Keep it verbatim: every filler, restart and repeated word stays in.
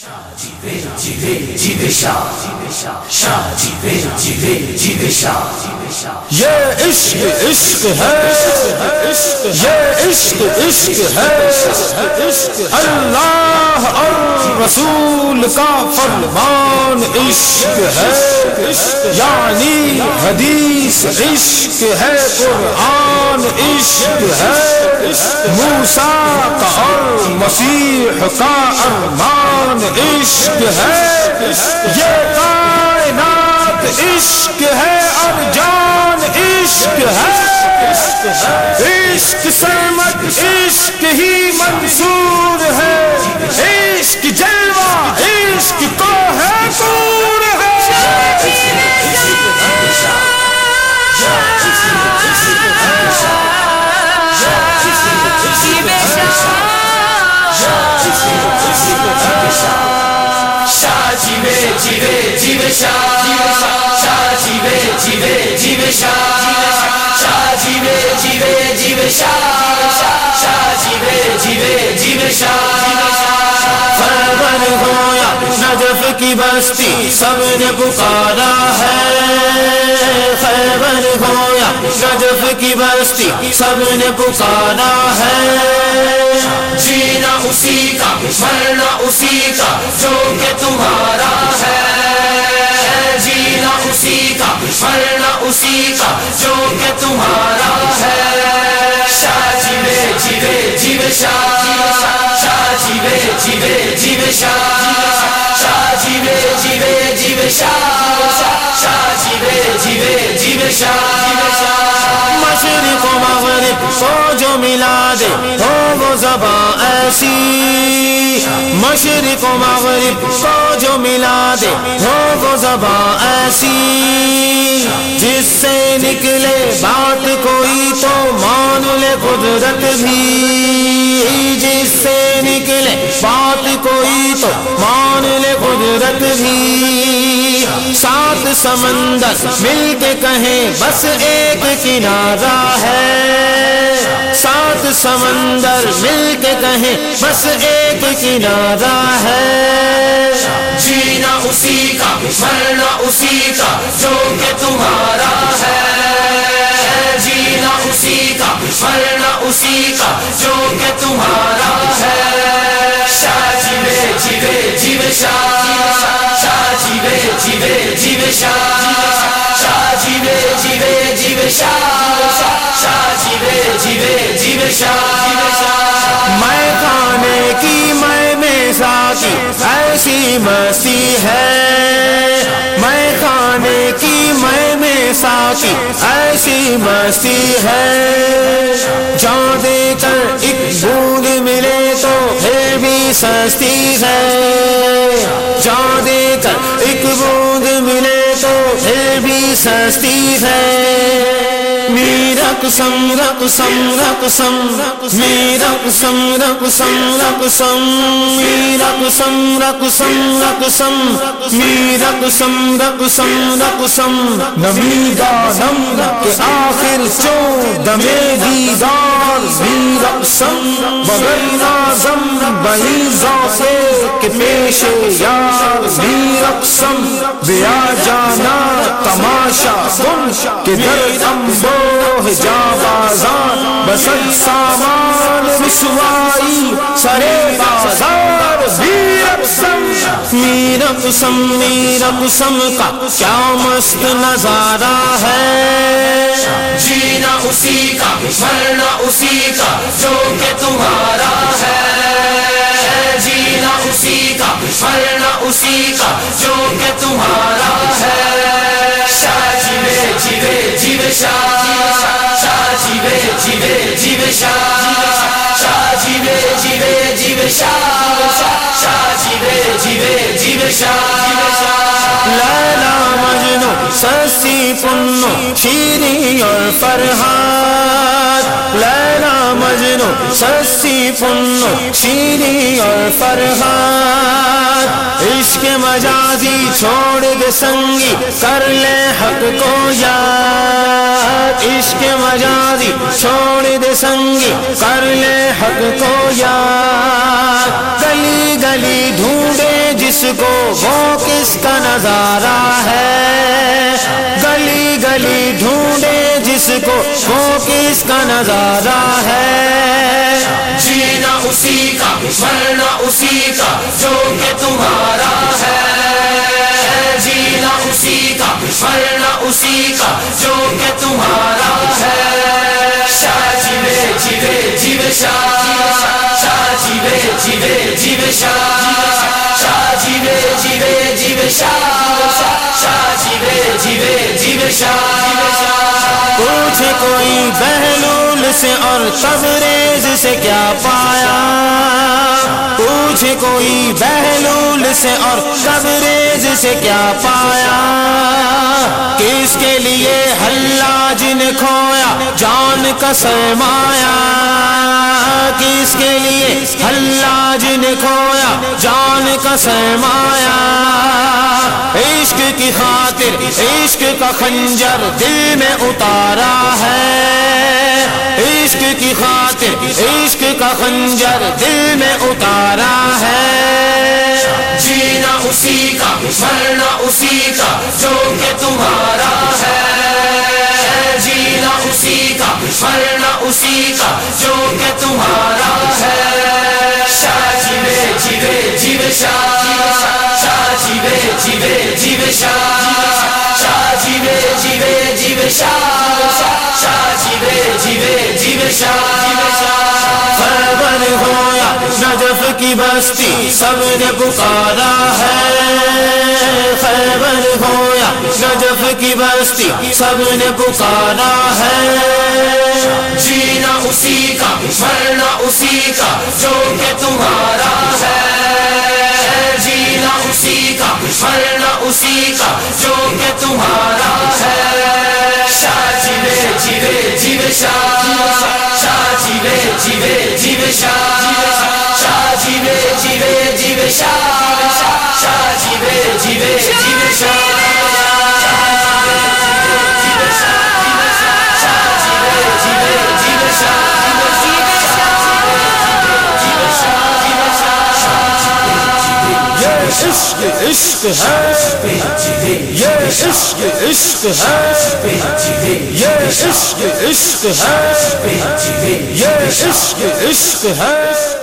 یہ عشق عشق ہے، یہ عشق عشق ہے، اللہ اور رسول کا فرمان عشق ہے، یعنی حدیث عشق ہے، قرآن عشق ہے، موسیٰ کا اور مسیح کا ارمان عشق ہے، یہ کائنات عشق ہے اور جان عشق ہے، عشق سمت عشق ہی منصور ہے، عشق جلوہ عشق کو ہے دور ہے، جیوے جیوے جیوے شاہ شاہ جیوے جیوے جیوے شاہ شاہ جیوے جیوے جیوے شاہ شاہ جیوے جیوے جیوے شاہ خیبر ہویا نجف کی بستی سب نے پکارا ہے، خیبر ہویا نجف کی بستی سب نے پکارا ہے، جینا اسی کا مرنا اسی کا جو کہ تمہارا ہے، جینا اسی کا مرنا اسی کا جو کہ تمہارا ہے، شاہ جیوے جیوے جیوے شاہ شاہ جیوے جیوے جیوے شاہ شاہ جیوے جیوے جیوے شاہ شاہ جیوے جیوے جیوے شاہ مشرق و مغرب کو جو ملا دے ہو وہ زباں ایسی، مشرق و مغرب کو جو ملا دے ہو وہ زباں ایسی، جس سے نکلے بات کوئی تو مان لے قدرت بھی، جس سے نکلے بات کوئی تو مان لے قدرت بھی، سات سمندر مل کے کہیں بس ایک کنارہ ہے، سات سمندر مل کے کہیں بس ایک کنارہ ہے، جینا اسی کا مرنا اسی کا جو کہ تمہارا ہے، جینا اسی کا مرنا اسی کا جو کہ تمہارا ہے، شاہ جیوے جیوے جیوے شاہ شاہ جیوے جیوے جیوے شاہ شاہ جیوے جیوے جیوے شاہ شاہ جیوے جیوے جیوے شاہ میں کھانے کی میں میں ساقی ایسی مستی ہے، میں کھانے کی میں میں ساقی ایسی مستی ہے، جان دے کر ایک بوند ملے تو پھر بھی سستی ہے، جان دے کر ایک بوند ملے تو پھر بھی سستی ہے، میرا قسم رقصم رقصم میرا قسم رقصم رقصم میرا قسم رقصم رقصم میرا قسم رقصم رقصم نمیدا نم کے آخر چو دمے دیدار میرا قسم بغیر نازم بعیزا سے کہ پیش یار میرا قسم بیا جانا تماشا کن کہ در امبو جا بازار بسد سامان رسوائی سرے بازار میرا قسم میرا قسم میرا قسم کا کیا مست نظارہ ہے، جینا اسی کا مرنا اسی کا جو کہ تمہارا ہے، جینا اسی کا مرنا اسی کا جو کہ تمہارا ہے، شاہ جیوے جیوے جیوے شاہ شاہ جیوے جیوے جیوے شاہ شاہ جیوے جیوے جیوے شاہ شاہ جیوے جیوے جیوے شاہ لیلا مجنو سسی پنو شیری اور فرحاد، لیلا مجنو سسی پنو شیری اور فرحاد، عشق مجازی چھوڑ دے سنگی کر لے حق کو یاد، عشق مجازی چھوڑ دے سنگی کر لے حق کو یاد، گلی گلی ڈھونڈے جس کو وہ کس کا نظارہ ہے، گلی گلی ڈھونڈے جس کو وہ کس کا نظارہ ہے، جینا اسی کا مرنا اسی کا جو کہ تمہارا ہے، جینا اسی کا مرنا اسی کا جو کہ تمہارا ہے، شاہ جیوے جیوے جیوے شاہ، شاہ جیوے جیوے جیوے شاہ، شاہ جیوے جیوے جیوے شاہ، شاہ جیوے جیوے جیوے شاہ۔ پوچھے کوئی بہلول سے اور تبریز سے کیا پایا، پوچھے کوئی بہلول سے اور تبریز سے کیا پایا، کس کے لیے حلاج نے کھویا جان کا سرمایہ، کس کے لیے حلاج نے کھویا جان کا سرمایہ، عشق کی خاطر عشق کا خنجر دل میں اتارا ہے، عشق کی خاطر عشق کا خنجر دل میں اتارا ہے، جینا اسی کا مرنا اسی کا جو کہ تمہارا ہے، جینا اسی کا مرنا اسی کا جو کہ تمہارا ہے، شاہ جیوے جیوے جیوے شاہ، شاہ جیوے جیوے جیوے شاہ، شاہ جیوے جیوے جیوے شاہ، شاہ جیوے جیوے جیوے شاہ۔ خیبر ہو یا نجف کی بستی سب نے پکارا ہے، خیبر ہو یا نجف کی بستی سب نے پکارا ہے، جینا اسی کا مرنا اسی کا جو کہ تمہارا ہے، جینا اسی کا مرنا اسی کا جو کہ تمہارا ہے، شاہ جیوے جیوے جیوے شاہ، شاہ جیوے جیوے جیوے شاہ، شاہ جیوے جیوے جیوے شاہ، شاہ جیوے جیوے جیوے شاہ۔ عشق عشق ہے، یہ عشق عشق ہے، یہ عشق عشق ہے، یہ عشق عشق ہے۔